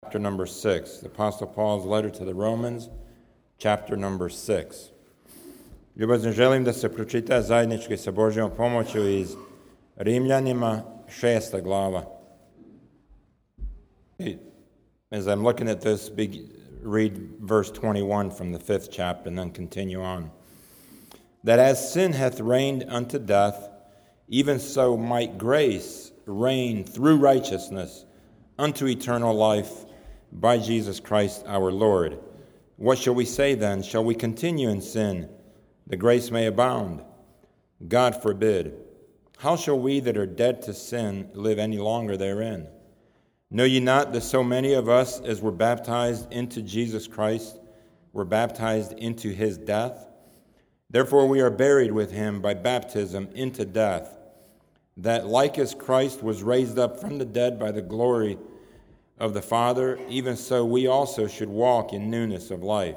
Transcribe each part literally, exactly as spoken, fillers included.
Chapter number six, the Apostle Paul's letter to the Romans, chapter number six. Ljubazno želim da se pročita zajednički sa Božjom pomoću iz Rimljanima, šesta glava. As I'm looking at this, read verse twenty-one from the fifth chapter and then continue on. That as sin hath reigned unto death, even so might grace reign through righteousness unto eternal life by Jesus Christ our Lord. What shall we say then? Shall we continue in sin, that grace may abound? God forbid. How shall we that are dead to sin live any longer therein? Know ye not that so many of us as were baptized into Jesus Christ were baptized into his death? Therefore we are buried with him by baptism into death, that like as Christ was raised up from the dead by the glory of the Father, even so we also should walk in newness of life.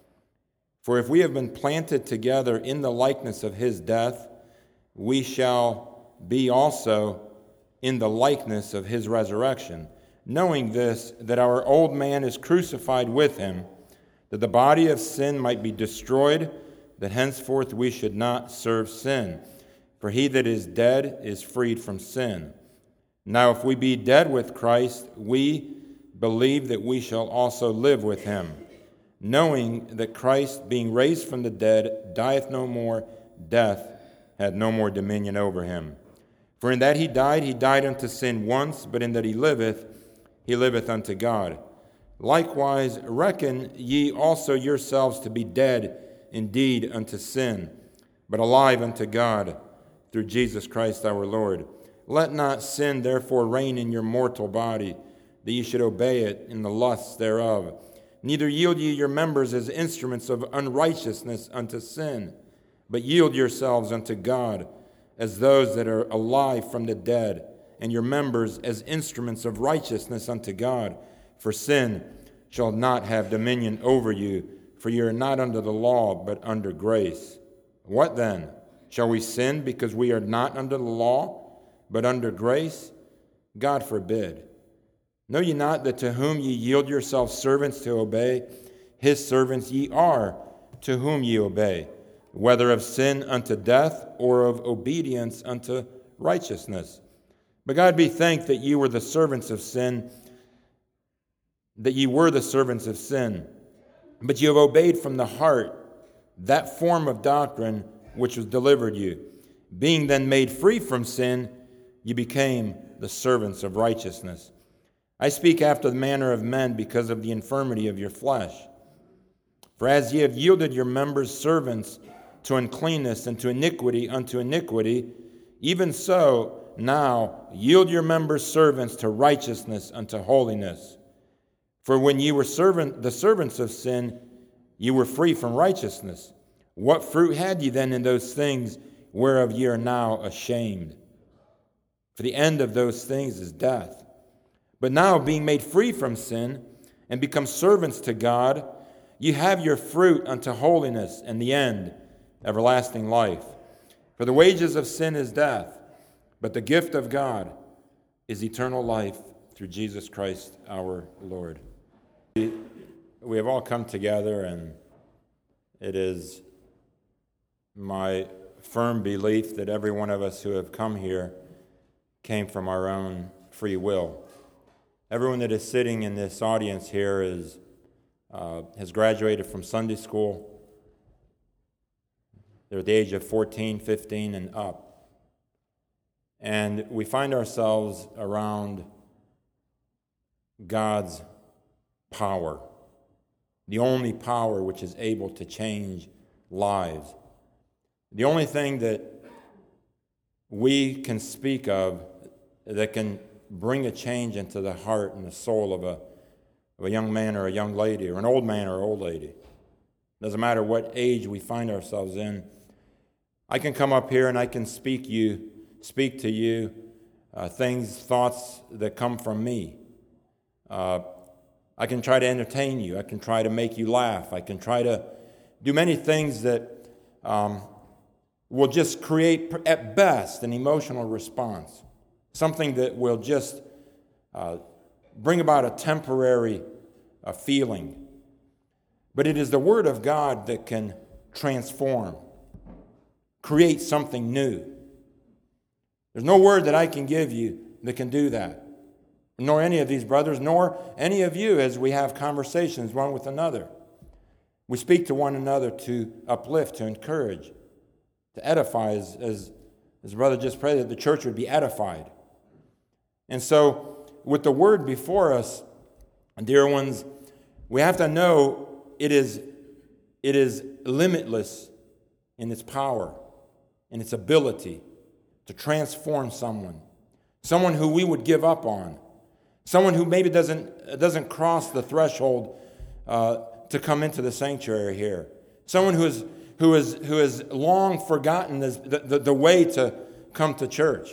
For if we have been planted together in the likeness of his death, we shall be also in the likeness of his resurrection, knowing this, that our old man is crucified with him, that the body of sin might be destroyed, that henceforth we should not serve sin. For he that is dead is freed from sin. Now if we be dead with Christ, we believe that we shall also live with him, knowing that Christ, being raised from the dead, dieth no more, death hath no more dominion over him. For in that he died, he died unto sin once, but in that he liveth, he liveth unto God. Likewise, reckon ye also yourselves to be dead indeed unto sin, but alive unto God through Jesus Christ our Lord. Let not sin therefore reign in your mortal body, that ye should obey it in the lusts thereof. Neither yield ye your members as instruments of unrighteousness unto sin, but yield yourselves unto God as those that are alive from the dead, and your members as instruments of righteousness unto God. For sin shall not have dominion over you, for ye are not under the law, but under grace. What then? Shall we sin because we are not under the law, but under grace? God forbid. Know ye not that to whom ye yield yourselves servants to obey, his servants ye are, to whom ye obey, whether of sin unto death, or of obedience unto righteousness? But God be thanked that ye were the servants of sin, that ye were the servants of sin, but ye have obeyed from the heart that form of doctrine which was delivered you. Being then made free from sin, ye became the servants of righteousness. I speak after the manner of men because of the infirmity of your flesh. For as ye have yielded your members servants to uncleanness and to iniquity unto iniquity, even so now yield your members servants to righteousness unto holiness. For when ye were servant, the servants of sin, ye were free from righteousness. What fruit had ye then in those things whereof ye are now ashamed? For the end of those things is death. But now, being made free from sin, and become servants to God, ye have your fruit unto holiness, and the end, everlasting life. For the wages of sin is death, but the gift of God is eternal life through Jesus Christ our Lord. We have all come together, and it is my firm belief that every one of us who have come here came from our own free will. Everyone that is sitting in this audience here is uh, has graduated from Sunday school. They're at the age of fourteen, fifteen, and up. And we find ourselves around God's power, the only power which is able to change lives. The only thing that we can speak of that can bring a change into the heart and the soul of a, of a young man or a young lady, or an old man or old lady. Doesn't matter what age we find ourselves in. I can come up here and I can speak you, speak to you uh, things, thoughts that come from me. Uh, I can try to entertain you. I can try to make you laugh. I can try to do many things that um, will just create, at best, an emotional response. Something that will just uh, bring about a temporary uh, feeling. But it is the Word of God that can transform, create something new. There's no word that I can give you that can do that, nor any of these brothers, nor any of you as we have conversations one with another. We speak to one another to uplift, to encourage, to edify, as, as, as the brother just prayed, that the church would be edified. And so, with the word before us, dear ones, we have to know it is, it is limitless in its power, in its ability to transform someone, someone who we would give up on, someone who maybe doesn't, doesn't cross the threshold uh, to come into the sanctuary here, someone who is who is who has long forgotten this, the, the, the way to come to church.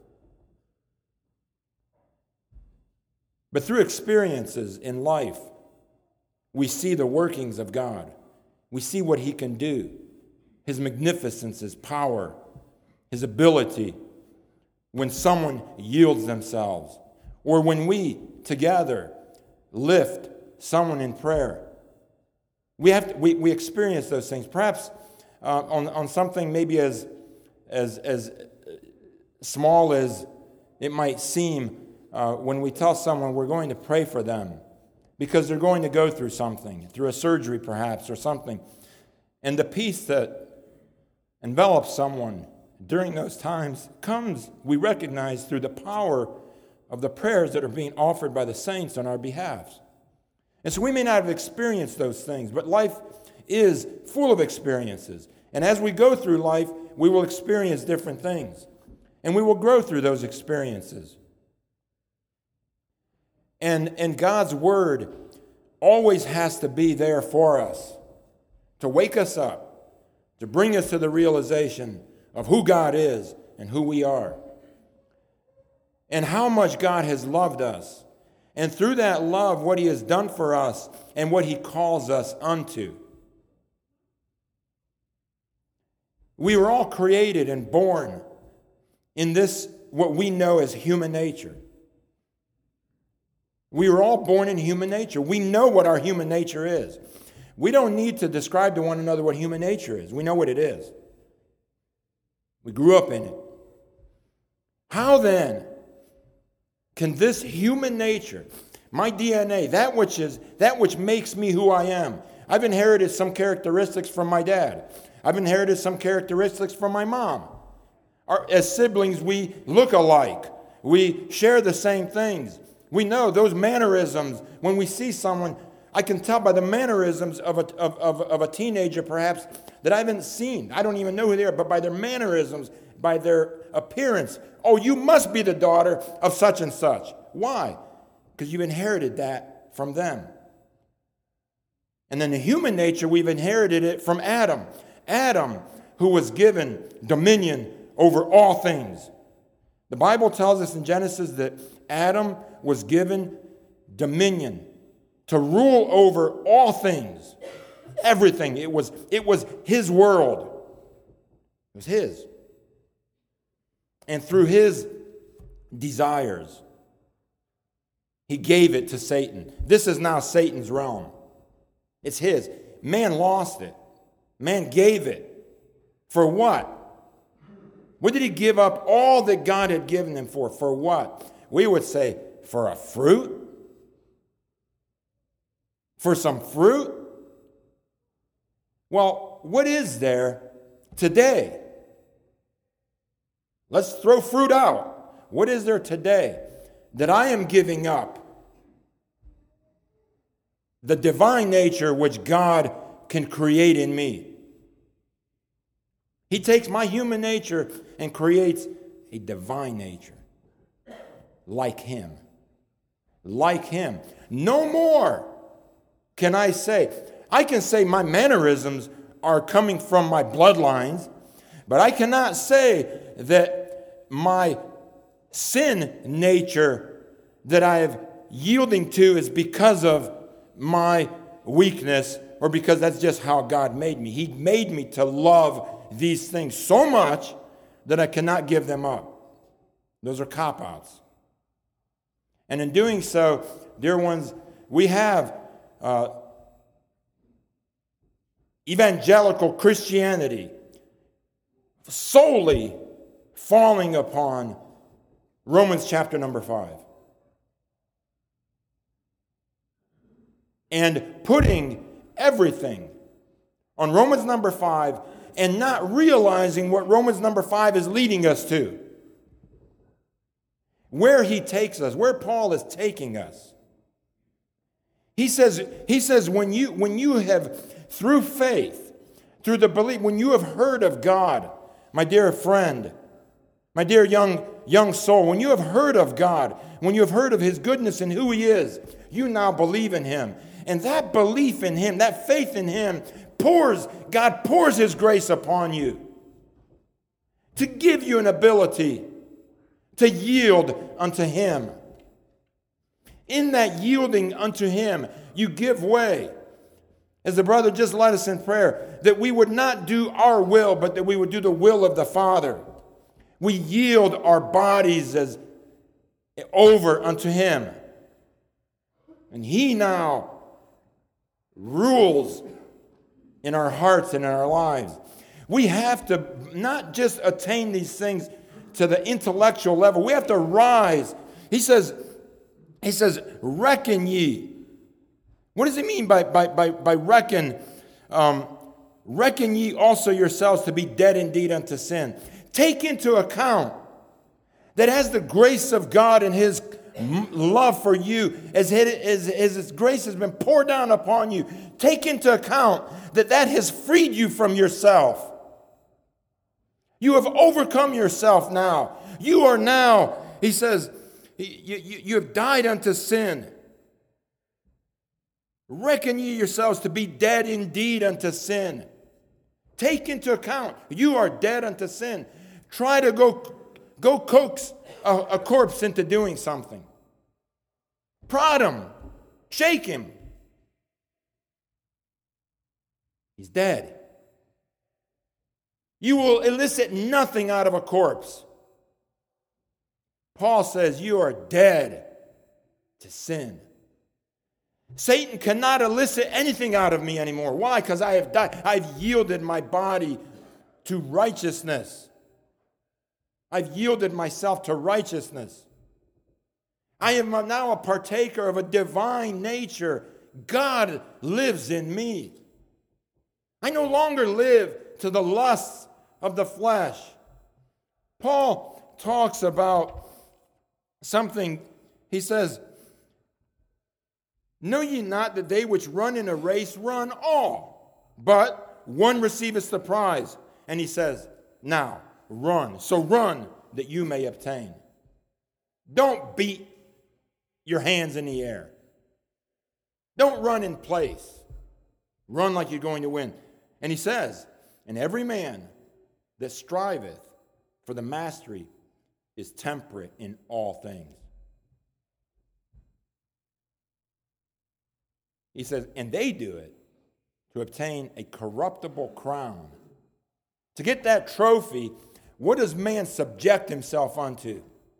But through experiences in life, we see the workings of God. We see what He can do, His magnificence, His power, His ability when someone yields themselves, or when we together lift someone in prayer. We have to, we, we experience those things, perhaps uh, on, on something maybe as, as, as small as it might seem uh, when we tell someone we're going to pray for them because they're going to go through something, through a surgery perhaps or something. And the peace that envelops someone during those times comes, we recognize, through the power of the prayers that are being offered by the saints on our behalf. And so we may not have experienced those things, but life is full of experiences. And as we go through life, we will experience different things. And we will grow through those experiences. And, and God's Word always has to be there for us, to wake us up, to bring us to the realization of who God is and who we are, and how much God has loved us. And through that love, what He has done for us and what He calls us unto. We were all created and born in this, what we know as human nature. We were all born in human nature. We know what our human nature is. We don't need to describe to one another what human nature is. We know what it is. We grew up in it. How then can this human nature, my D N A, that which is that which makes me who I am? I've inherited some characteristics from my dad. I've inherited some characteristics from my mom. Our, as siblings, we look alike. We share the same things. We know those mannerisms. When we see someone, I can tell by the mannerisms of a, of, of, of a teenager, perhaps, that I haven't seen. I don't even know who they are, but by their mannerisms, by their appearance. Oh, you must be the daughter of such and such. Why? Because you've inherited that from them. And then the human nature, we've inherited it from Adam. Adam, who was given dominion over all things. The Bible tells us in Genesis that Adam was given dominion to rule over all things. Everything. It was, it was his world. It was his. And through his desires, he gave it to Satan. This is now Satan's realm. It's his. Man lost it. Man gave it. For what? What did he give up all that God had given him for? For what? We would say, for a fruit? For some fruit? Well, what is there today? Let's throw fruit out. What is there today that I am giving up? The divine nature which God can create in me. He takes my human nature and creates a divine nature. Like him. Like him. No more can I say. I can say my mannerisms are coming from my bloodlines, but I cannot say that my sin nature that I am yielding to is because of my weakness or because that's just how God made me. He made me to love these things so much that I cannot give them up. Those are cop-outs. And in doing so, dear ones, we have uh, evangelical Christianity solely falling upon Romans chapter number five. And putting everything on Romans number five and not realizing what Romans number five is leading us to. Where he takes us, where Paul is taking us. He says, he says when you when you have, through faith, through the belief, when you have heard of God, my dear friend, my dear young, young soul, when you have heard of God, when you have heard of his goodness and who he is, you now believe in him. And that belief in him, that faith in him, pours, God pours his grace upon you to give you an ability to yield unto him. In that yielding unto him, you give way. As the brother just led us in prayer, that we would not do our will, but that we would do the will of the Father. We yield our bodies as over unto him. And he now rules in our hearts and in our lives. We have to not just attain these things to the intellectual level. We have to rise. He says, he says, reckon ye. What does he mean by, by, by, by reckon? Um, reckon ye also yourselves to be dead indeed unto sin. Take into account that as the grace of God and his love for you, as his, as his grace has been poured down upon you, take into account that that has freed you from yourself. You have overcome yourself now. You are now, he says, you, you, you have died unto sin. Reckon ye yourselves to be dead indeed unto sin. Take into account, you are dead unto sin. Try to go, go coax a, a corpse into doing something. Prod him. Shake him. He's dead. You will elicit nothing out of a corpse. Paul says you are dead to sin. Satan cannot elicit anything out of me anymore. Why? Because I have died. I've yielded my body to righteousness. I've yielded myself to righteousness. I am now a partaker of a divine nature. God lives in me. I no longer live to the lusts of the flesh. Paul talks about something. He says, know ye not that they which run in a race run all, but one receiveth the prize. And he says, now run. So run that you may obtain. Don't beat your hands in the air. Don't run in place. Run like you're going to win. And he says, and every man that striveth for the mastery is temperate in all things. He says, and they do it to obtain a corruptible crown. To get that trophy, what does man subject himself unto?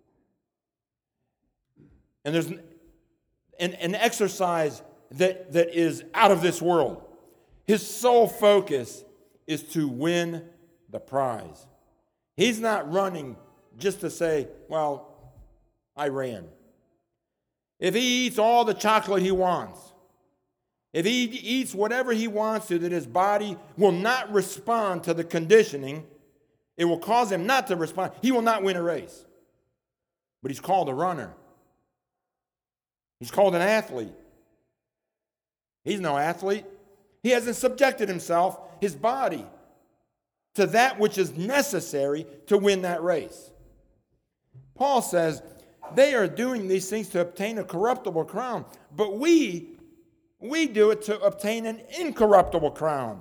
And there's an, an, an exercise that, that is out of this world. His sole focus is to win the prize. He's not running just to say, well, I ran. If he eats all the chocolate he wants, if he eats whatever he wants to, that his body will not respond to the conditioning, it will cause him not to respond. He will not win a race. But he's called a runner. He's called an athlete. He's no athlete. He hasn't subjected himself, his body, to that which is necessary to win that race. Paul says they are doing these things to obtain a corruptible crown, but we, we do it to obtain an incorruptible crown.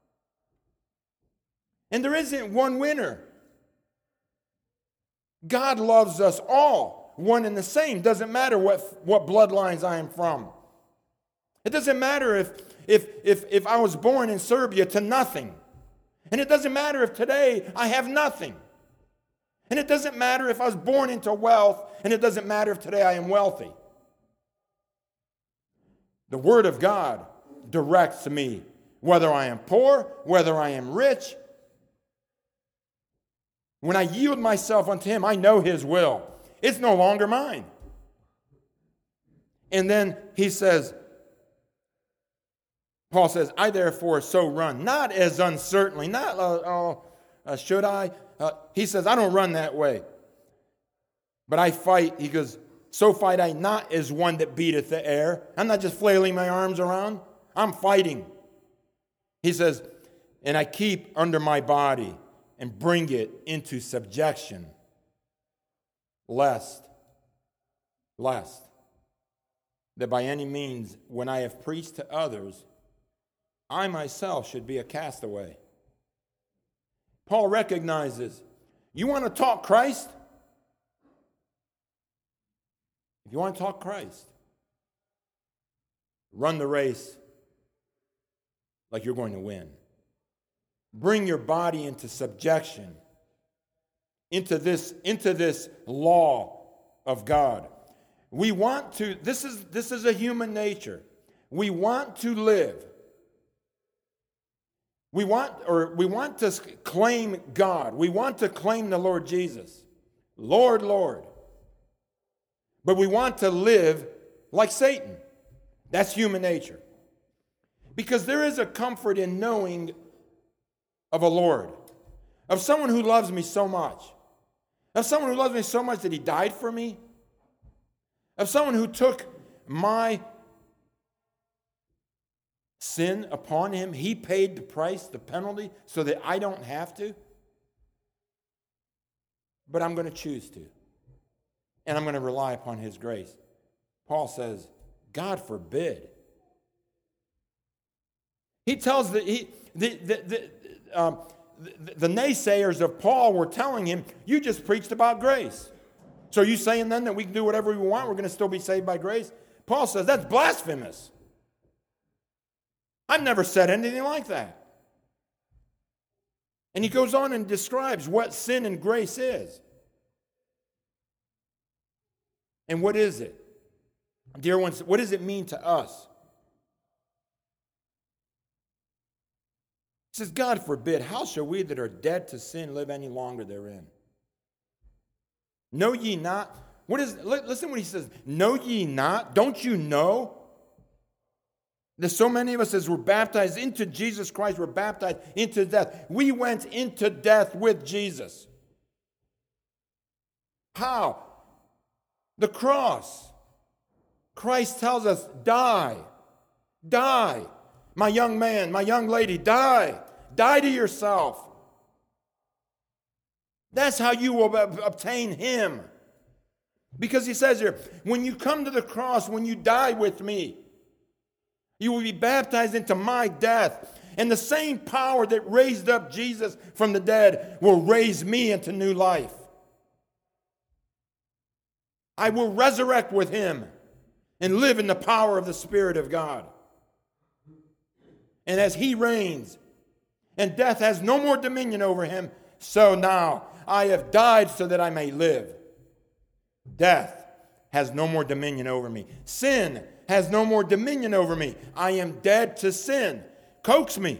And there isn't one winner. God loves us all, one and the same. Doesn't matter what, what bloodlines I am from. It doesn't matter if, if, if, if I was born in Serbia to nothing. And it doesn't matter if today I have nothing. And it doesn't matter if I was born into wealth and it doesn't matter if today I am wealthy. The Word of God directs me, whether I am poor, whether I am rich. When I yield myself unto Him, I know His will. It's no longer mine. And then he says, Paul says, I therefore so run, not as uncertainly, not, uh, oh, uh, should I? Uh, he says, I don't run that way. But I fight, he goes, so fight I not as one that beateth the air. I'm not just flailing my arms around. I'm fighting. He says, and I keep under my body and bring it into subjection, lest, lest, that by any means, when I have preached to others, I myself should be a castaway. Paul recognizes, you want to talk Christ? If you want to talk Christ, run the race like you're going to win. Bring your body into subjection, into this, into this law of God. We want to, this is, this is a human nature. We want to live. We want, or we want to claim God. We want to claim the Lord Jesus. Lord, Lord. But we want to live like Satan. That's human nature. Because there is a comfort in knowing of a Lord, of someone who loves me so much, of someone who loves me so much that He died for me, of someone who took my sin upon Him. He paid the price, the penalty, so that I don't have to. But I'm going to choose to. And I'm going to rely upon His grace. Paul says, God forbid. He tells the, he, the, the, the, um, the, the naysayers of Paul were telling him, you just preached about grace. So are you saying then that we can do whatever we want, we're going to still be saved by grace? Paul says, that's blasphemous. I've never said anything like that. And he goes on and describes what sin and grace is. And what is it? Dear ones, what does it mean to us? He says, God forbid, how shall we that are dead to sin live any longer therein? Know ye not? What is, listen when he says, know ye not? Don't you know? There's so many of us as we're baptized into Jesus Christ, we're baptized into death. We went into death with Jesus. How? The cross. Christ tells us, die. Die. My young man, my young lady, die. Die to yourself. That's how you will obtain Him. Because he says here, when you come to the cross, when you die with me, you will be baptized into my death. And the same power that raised up Jesus from the dead will raise me into new life. I will resurrect with Him and live in the power of the Spirit of God. And as He reigns, and death has no more dominion over Him, so now I have died so that I may live. Death has no more dominion over me. Sin has no more dominion over me. I am dead to sin. Coax me.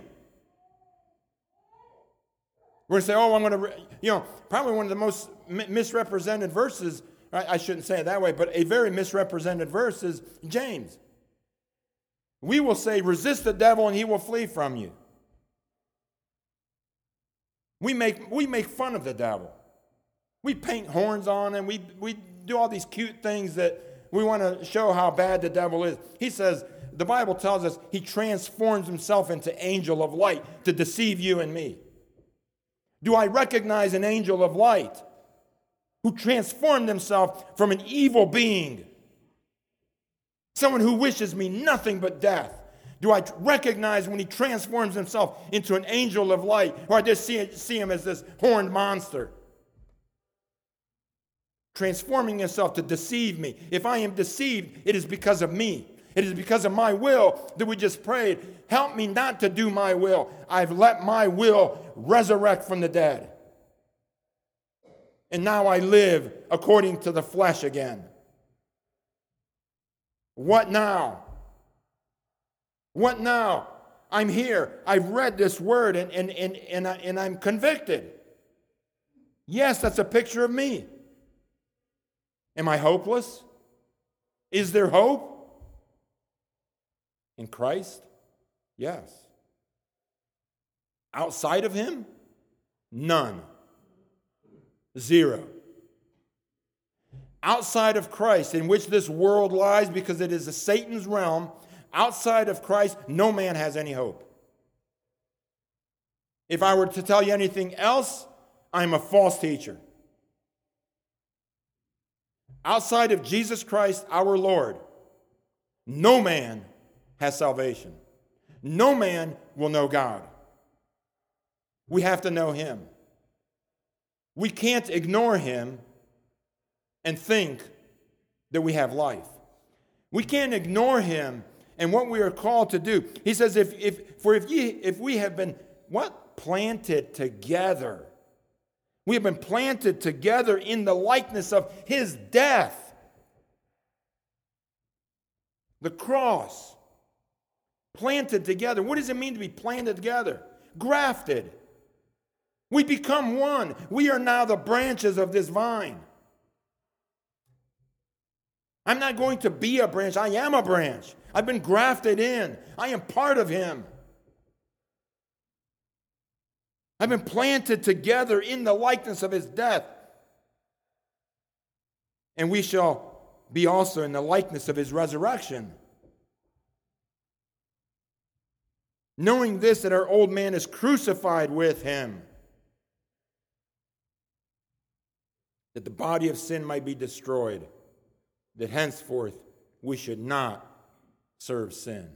We're going to say, oh, I'm going to, you know, probably one of the most misrepresented verses, I shouldn't say it that way, but a very misrepresented verse is James. We will say, resist the devil and he will flee from you. We make, we make fun of the devil. We paint horns on him. We, we do all these cute things that we want to show how bad the devil is. He says, the Bible tells us he transforms himself into angel of light to deceive you and me. Do I recognize an angel of light who transformed himself from an evil being, someone who wishes me nothing but death? Do I recognize when he transforms himself into an angel of light, or I just see, see him as this horned monster? Transforming himself to deceive me. If I am deceived, it is because of me. It is because of my will that we just prayed. Help me not to do my will. I've let my will resurrect from the dead. and now I live according to the flesh again. What now? What now? I'm here. I've read this word and, and, and, and, I, and I'm convicted. Yes, that's a picture of me. Am I hopeless? Is there hope? In Christ? Yes. Outside of him? None. Zero. Outside of Christ, in which this world lies because it is a Satan's realm, outside of Christ, no man has any hope. If I were to tell you anything else, I'm a false teacher. Outside of Jesus Christ, our Lord, no man has salvation. No man will know God. We have to know him. We can't ignore him and think that we have life. We can't ignore him and what we are called to do. He says, if if for if ye if we have been what? Planted together. We have been planted together in the likeness of his death. The cross. Planted together. What does it mean to be planted together? Grafted. We become one. We are now the branches of this vine. I'm not going to be a branch. I am a branch. I've been grafted in. I am part of him. I've been planted together in the likeness of his death. And we shall be also in the likeness of his resurrection. Knowing this, that our old man is crucified with him, that the body of sin might be destroyed, that henceforth we should not serve sin.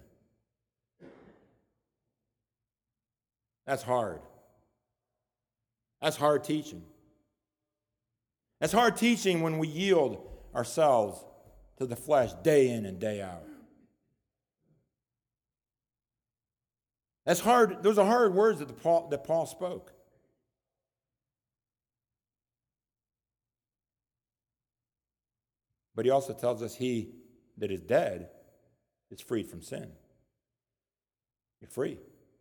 That's hard. That's hard teaching. That's hard teaching when we yield ourselves to the flesh day in and day out. That's hard. Those are hard words that, the Paul, that Paul spoke. But he also tells us he that is dead is freed from sin. You're free.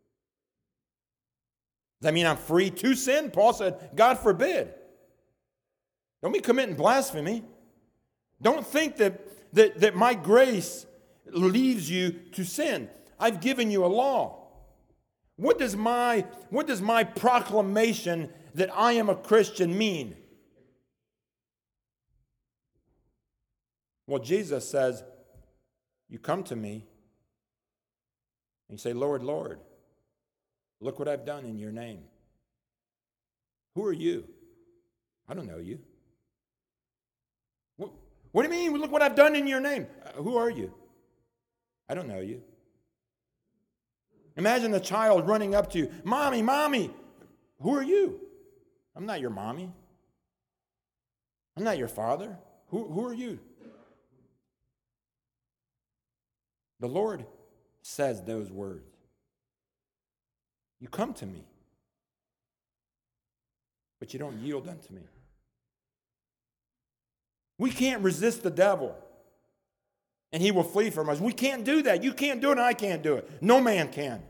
Does that mean I'm free to sin? Paul said, God forbid. Don't be committing blasphemy. Don't think that, that, that my grace leaves you to sin. I've given you a law. What does my, what does my proclamation that I am a Christian mean? Well, Jesus says, you come to me and you say, Lord, Lord, look what I've done in your name. Who are you? I don't know you. What, what do you mean? Look what I've done in your name. Uh, who are you? I don't know you. Imagine a child running up to you. Mommy, mommy, who are you? I'm not your mommy. I'm not your father. Who, who are you? The Lord says those words. You come to me, but you don't yield unto me. We can't resist the devil, and he will flee from us. We can't do that. You can't do it, and I can't do it. No man can.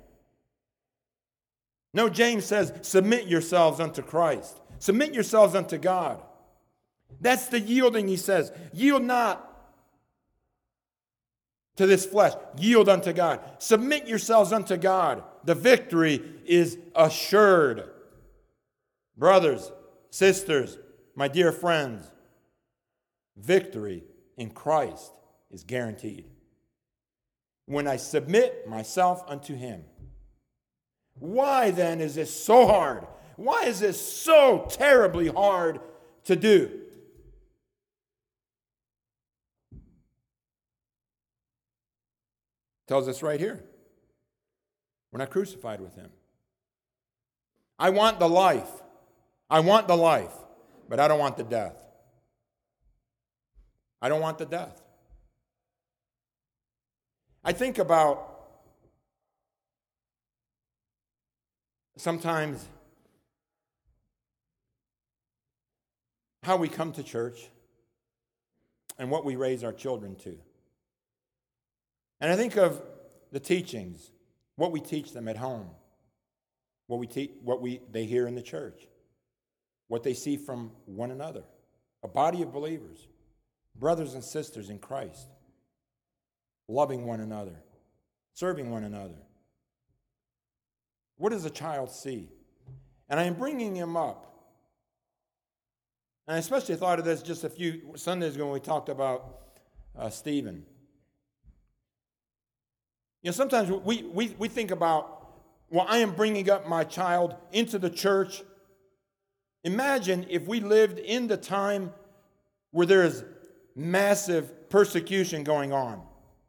No, James says, submit yourselves unto Christ. Submit yourselves unto God. That's the yielding, he says. Yield not to this flesh. Yield unto God. Submit yourselves unto God. The victory is assured. Brothers, sisters, my dear friends, victory in Christ is guaranteed. When I submit myself unto him. Why then is this so hard? Why is this so terribly hard to do? Tells us right here. We're not crucified with him. I want the life. I want the life, but I don't want the death. I don't want the death. I think about sometimes how we come to church and what we raise our children to. And I think of the teachings, what we teach them at home, what we teach, what we they hear in the church, what they see from one another, a body of believers, brothers and sisters in Christ, loving one another, serving one another. What does a child see? And I am bringing him up. And I especially thought of this just a few Sundays ago when we talked about uh, Stephen. You know, sometimes we, we, we think about, well, I am bringing up my child into the church. Imagine if we lived in the time where there is massive persecution going on.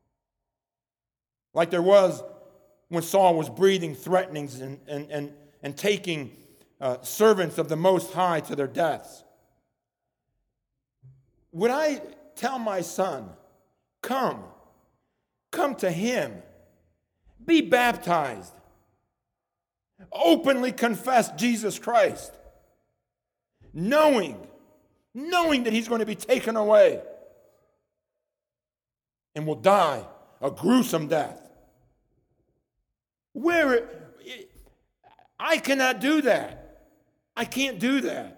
Like there was when Saul was breathing threatenings and, and, and, and taking uh, servants of the Most High to their deaths. Would I tell my son, come, come to him, be baptized, openly confess Jesus Christ, knowing, knowing that he's going to be taken away and will die a gruesome death? Where I cannot do that. I can't do that.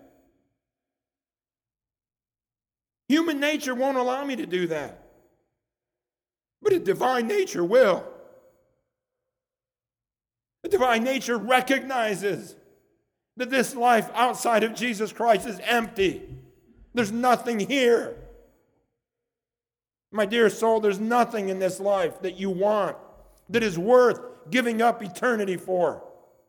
Human nature won't allow me to do that. But a divine nature will. The divine nature recognizes that this life outside of Jesus Christ is empty. There's nothing here. My dear soul, there's nothing in this life that you want that is worth giving up eternity for.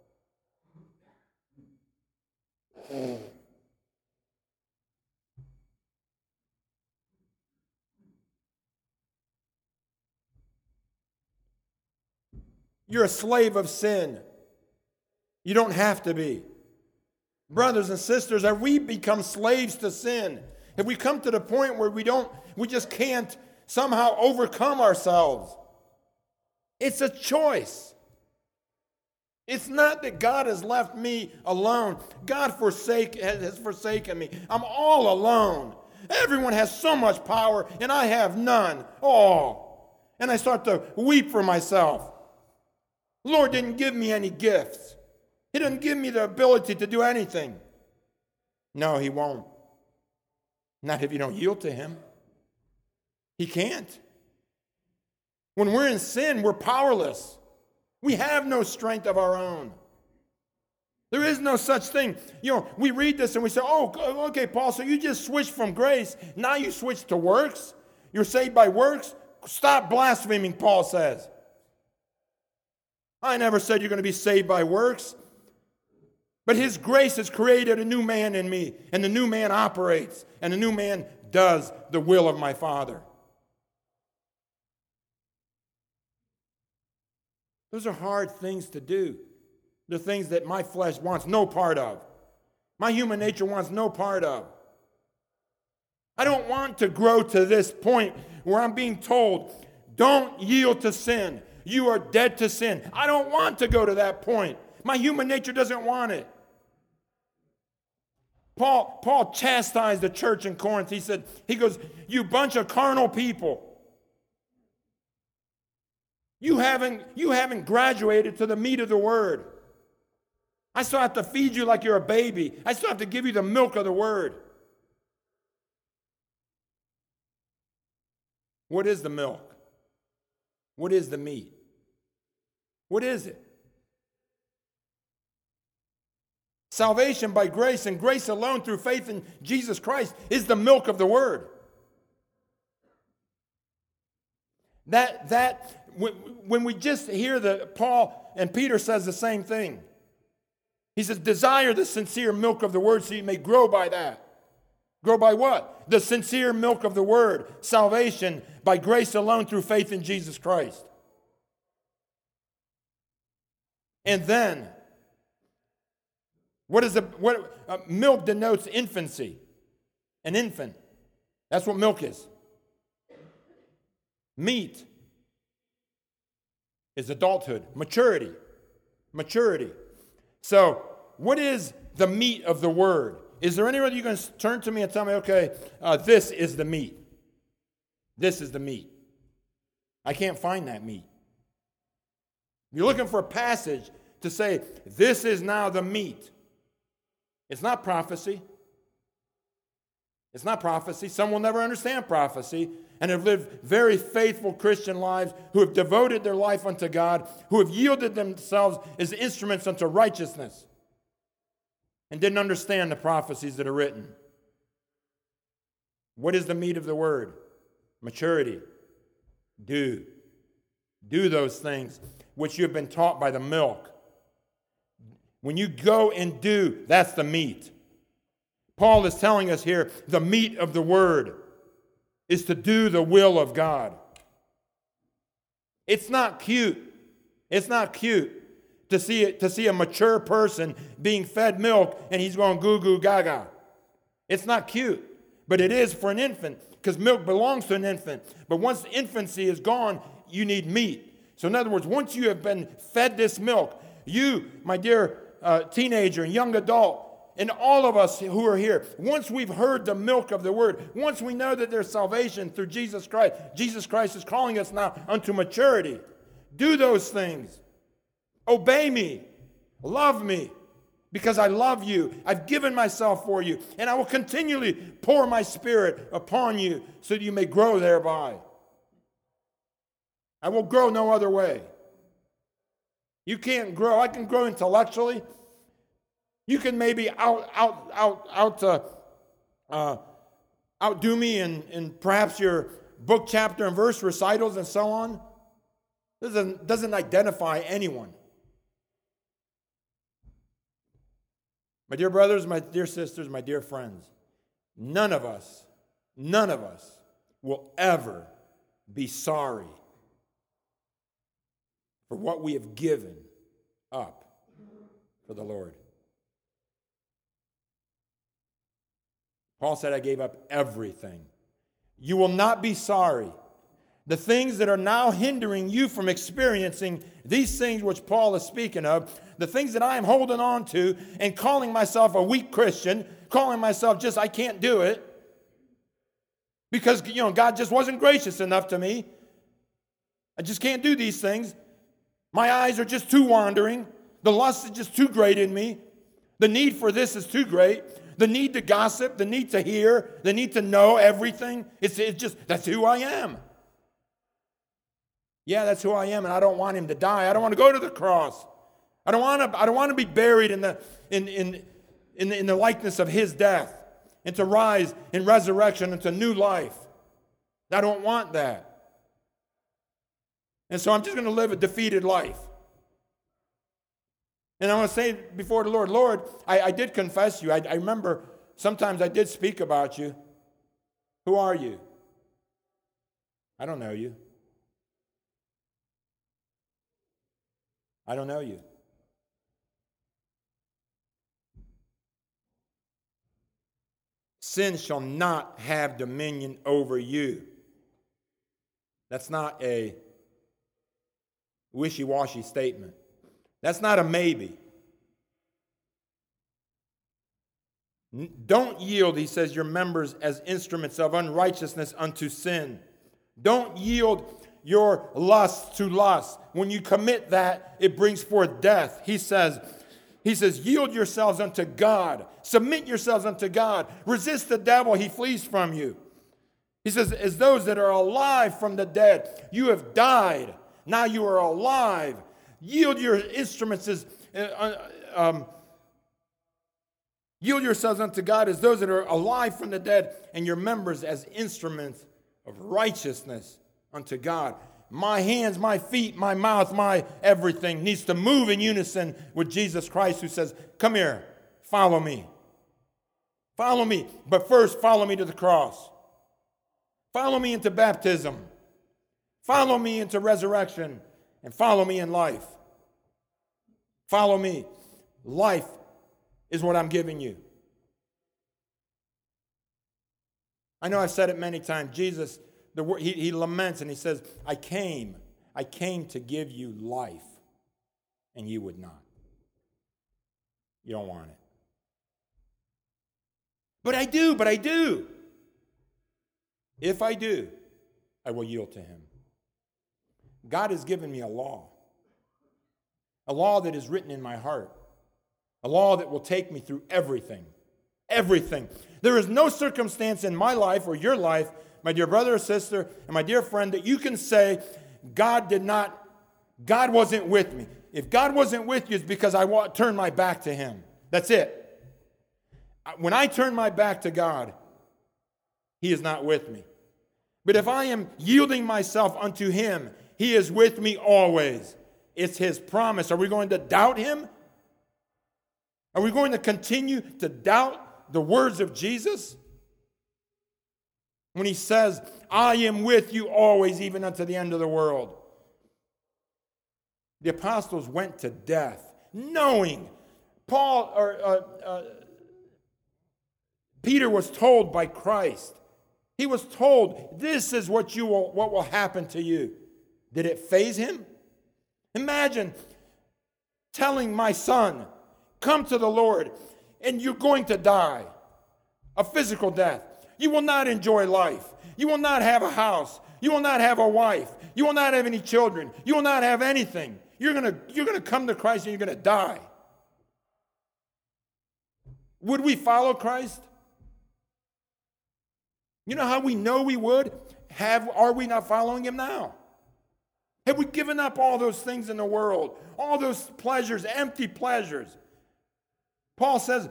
You're a slave of sin. You don't have to be. Brothers and sisters, have we become slaves to sin? Have we come to the point where we don't, we just can't somehow overcome ourselves? It's a choice. It's not that God has left me alone. God forsake, has forsaken me. I'm all alone. Everyone has so much power, and I have none. Oh, and I start to weep for myself. The Lord didn't give me any gifts. He didn't give me the ability to do anything. No, he won't. Not if you don't yield to him. He can't. When we're in sin, we're powerless. We have no strength of our own. There is no such thing. You know, we read this and we say, oh, okay, Paul, so you just switched from grace. Now you switch to works? You're saved by works? Stop blaspheming, Paul says. I never said you're going to be saved by works. But his grace has created a new man in me, and the new man operates, and the new man does the will of my Father. Those are hard things to do. They're things that my flesh wants no part of. My human nature wants no part of. I don't want to grow to this point where I'm being told, don't yield to sin. You are dead to sin. I don't want to go to that point. My human nature doesn't want it. Paul, Paul chastised the church in Corinth. He said, he goes, you bunch of carnal people. You haven't, you haven't graduated to the meat of the word. I still have to feed you like you're a baby. I still have to give you the milk of the word. What is the milk? What is the meat? What is it? Salvation by grace and grace alone through faith in Jesus Christ is the milk of the word. That, that when we just hear that Paul and Peter says the same thing. He says, desire the sincere milk of the word so you may grow by that. Grow by what? The sincere milk of the word. Salvation by grace alone through faith in Jesus Christ. And then, what is the what uh, milk denotes infancy, an infant. That's what milk is. Meat is adulthood, maturity, maturity. So, what is the meat of the word? Is there anyone you can turn to me and tell me, okay, uh, this is the meat? This is the meat. I can't find that meat. You're looking for a passage to say, this is now the meat. It's not prophecy. It's not prophecy. Some will never understand prophecy and have lived very faithful Christian lives who have devoted their life unto God, who have yielded themselves as instruments unto righteousness and didn't understand the prophecies that are written. What is the meat of the word? Maturity. Do. Do those things which you have been taught by the milk. When you go and do, that's the meat. Paul is telling us here, the meat of the word is to do the will of God. It's not cute. It's not cute to see it, to see a mature person being fed milk and he's going goo goo gaga. It's not cute, but it is for an infant because milk belongs to an infant. But once infancy is gone, you need meat. So in other words, once you have been fed this milk, you, my dear uh, teenager and young adult, and all of us who are here, once we've heard the milk of the word, once we know that there's salvation through Jesus Christ, Jesus Christ is calling us now unto maturity. Do those things. Obey me. Love me. Because I love you. I've given myself for you. And I will continually pour my spirit upon you so that you may grow thereby. I will grow no other way. You can't grow. I can grow intellectually. You can maybe out out out out uh, uh, outdo me in, in perhaps your book, chapter, and verse recitals and so on. This doesn't, doesn't identify anyone. My dear brothers, my dear sisters, my dear friends, none of us, none of us will ever be sorry for what we have given up for the Lord. Paul said, I gave up everything. You will not be sorry. The things that are now hindering you from experiencing these things which Paul is speaking of, the things that I am holding on to and calling myself a weak Christian, calling myself just, I can't do it, because, you know, God just wasn't gracious enough to me. I just can't do these things. My eyes are just too wandering. The lust is just too great in me. The need for this is too great. The need to gossip, the need to hear, the need to know everything. It's, it's just, that's who I am. Yeah, that's who I am, and I don't want him to die. I don't want to go to the cross. I don't want to, I don't want to be buried in the, in, in, in, the, in the likeness of his death and to rise in resurrection into new life. I don't want that. And so I'm just going to live a defeated life. And I want to say before the Lord, Lord, I, I did confess you. I, I remember sometimes I did speak about you. Who are you? I don't know you. I don't know you. Sin shall not have dominion over you. That's not a wishy-washy statement. That's not a maybe. Don't yield, he says, your members as instruments of unrighteousness unto sin. Don't yield your lust to lust. When you commit that, it brings forth death. He says, he says, yield yourselves unto God. Submit yourselves unto God. Resist the devil, he flees from you. He says, as those that are alive from the dead, you have died. Now you are alive. Yield your instruments as, uh, um, yield yourselves unto God as those that are alive from the dead, and your members as instruments of righteousness unto God. My hands, my feet, my mouth, my everything needs to move in unison with Jesus Christ, who says, come here, follow me. Follow me, but first follow me to the cross. Follow me into baptism. Follow me into resurrection, and follow me in life. Follow me. Life is what I'm giving you. I know I've said it many times. Jesus, the he, he laments and he says, I came, I came to give you life, and you would not. You don't want it. But I do, but I do. If I do, I will yield to him. God has given me a law. A law that is written in my heart. A law that will take me through everything. Everything. There is no circumstance in my life or your life, my dear brother or sister, and my dear friend, that you can say, God did not, God wasn't with me. If God wasn't with you, it's because I turned my back to him. That's it. When I turn my back to God, he is not with me. But if I am yielding myself unto him, he is with me always. It's his promise. Are we going to doubt him? Are we going to continue to doubt the words of Jesus? When he says, I am with you always, even unto the end of the world. The apostles went to death, knowing Paul or uh, uh, Peter was told by Christ. He was told, this is what you will, what will happen to you. Did it faze him? Imagine telling my son, come to the Lord, and you're going to die. A physical death. You will not enjoy life. You will not have a house. You will not have a wife. You will not have any children. You will not have anything. You're going to, you're going to come to Christ and you're going to die. Would we follow Christ? You know how we know we would? Have, are we not following him now? Have we given up all those things in the world? All those pleasures, empty pleasures? Paul says,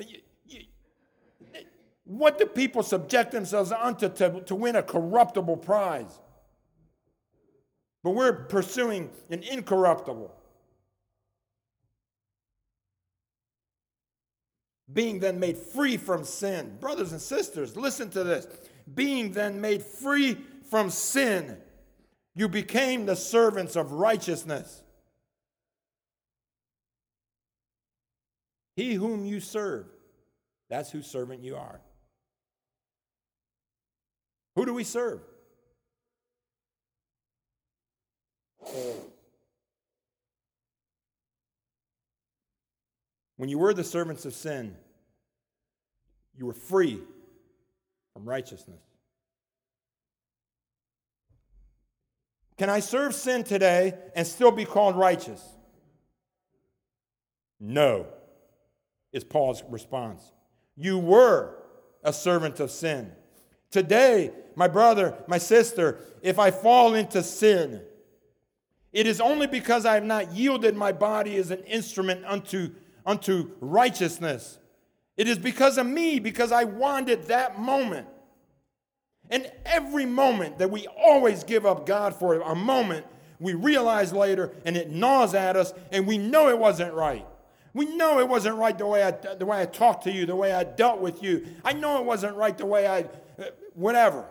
what do people subject themselves unto to, to win a corruptible prize? But we're pursuing an incorruptible. Being then made free from sin. Brothers and sisters, listen to this. Being then made free from sin, you became the servants of righteousness. He whom you serve, that's whose servant you are. Who do we serve? When you were the servants of sin, you were free from righteousness. Can I serve sin today and still be called righteous? No, is Paul's response. You were a servant of sin. Today, my brother, my sister, if I fall into sin, it is only because I have not yielded my body as an instrument unto, unto righteousness. It is because of me, because I wanted that moment. And every moment that we always give up God for a moment, we realize later, and it gnaws at us, and we know it wasn't right. We know it wasn't right the way I, the way I talked to you, the way I dealt with you. I know it wasn't right the way I, whatever.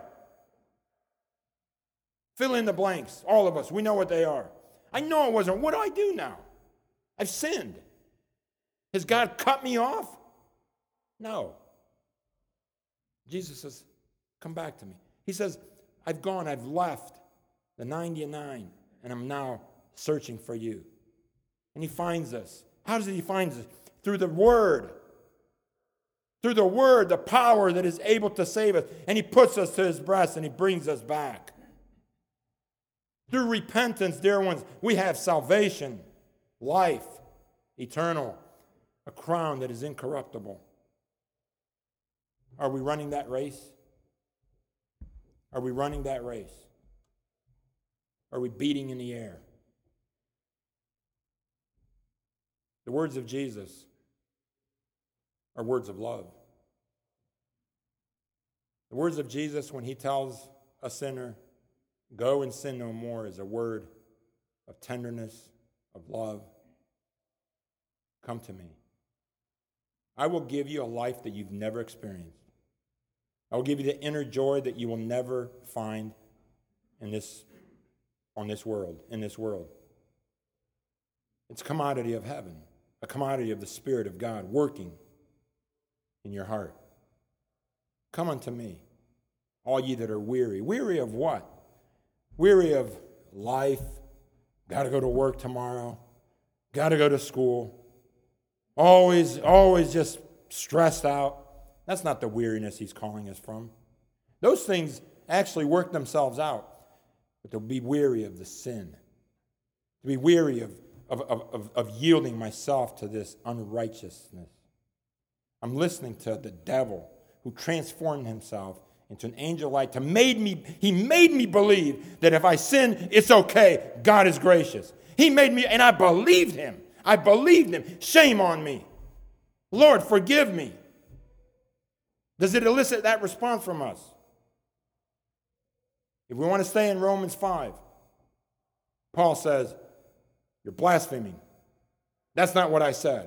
Fill in the blanks, all of us. We know what they are. I know it wasn't. What do I do now? I've sinned. Has God cut me off? No. Jesus says, come back to me. He says, I've gone, I've left the ninety-nine, and I'm now searching for you. And he finds us. How does he find us? Through the Word. Through the Word, the power that is able to save us. And he puts us to his breast and he brings us back. Through repentance, dear ones, we have salvation, life, eternal, a crown that is incorruptible. Are we running that race? Are we running that race? Are we beating in the air? The words of Jesus are words of love. The words of Jesus when he tells a sinner, go and sin no more, is a word of tenderness, of love. Come to me. I will give you a life that you've never experienced. I will give you the inner joy that you will never find in this, on this world, in this world. It's a commodity of heaven, a commodity of the Spirit of God working in your heart. Come unto me, all ye that are weary. Weary of what? Weary of life. Got to go to work tomorrow. Got to go to school. Always, always just stressed out. That's not the weariness he's calling us from. Those things actually work themselves out. But to be weary of the sin. To be weary of, of, of, of yielding myself to this unrighteousness. I'm listening to the devil who transformed himself into an angel of light. To made me, he made me believe that if I sin, it's okay. God is gracious. He made me, and I believed him. I believed him. Shame on me. Lord, forgive me. Does it elicit that response from us? If we want to stay in Romans five, Paul says, you're blaspheming. That's not what I said.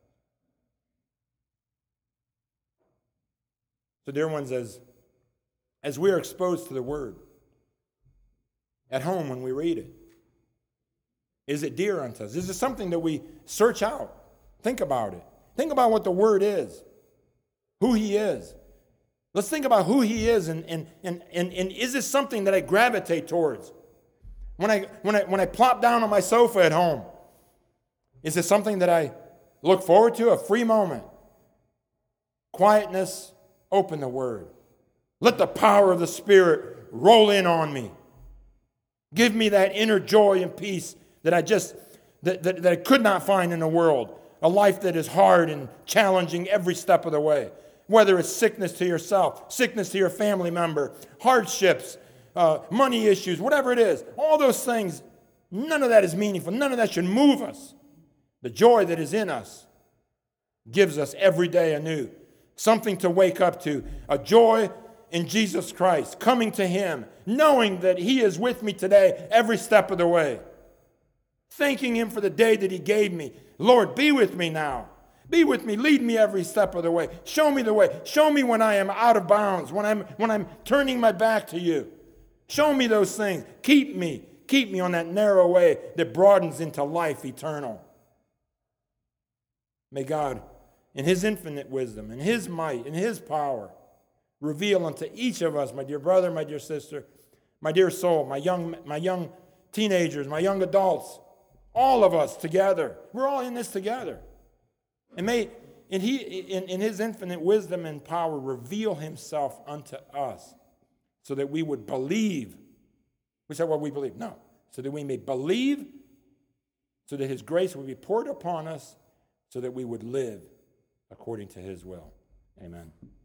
So, dear ones, as, as we are exposed to the Word, at home when we read it, is it dear unto us? Is it something that we search out? Think about it. Think about what the Word is, who He is. Let's think about who He is, and, and, and, and, and is this something that I gravitate towards? When I, when, I, when I plop down on my sofa at home, is it something that I look forward to? A free moment. Quietness, open the Word. Let the power of the Spirit roll in on me. Give me that inner joy and peace that I just, that, that, that I could not find in the world. A life that is hard and challenging every step of the way. Whether it's sickness to yourself, sickness to your family member, hardships, uh, money issues, whatever it is. All those things, none of that is meaningful. None of that should move us. The joy that is in us gives us every day anew something to wake up to. A joy in Jesus Christ, coming to Him, knowing that He is with me today every step of the way. Thanking Him for the day that He gave me. Lord, be with me now. Be with me. Lead me every step of the way. Show me the way. Show me when I am out of bounds, when I'm, when I'm turning my back to You. Show me those things. Keep me. Keep me on that narrow way that broadens into life eternal. May God, in His infinite wisdom, in His might, in His power, reveal unto each of us, my dear brother, my dear sister, my dear soul, my young, my young teenagers, my young adults, all of us together. We're all in this together. And may, in, he, in, in His infinite wisdom and power, reveal Himself unto us so that we would believe. We said, well, we believe. No. So that we may believe, so that His grace would be poured upon us, so that we would live according to His will. Amen.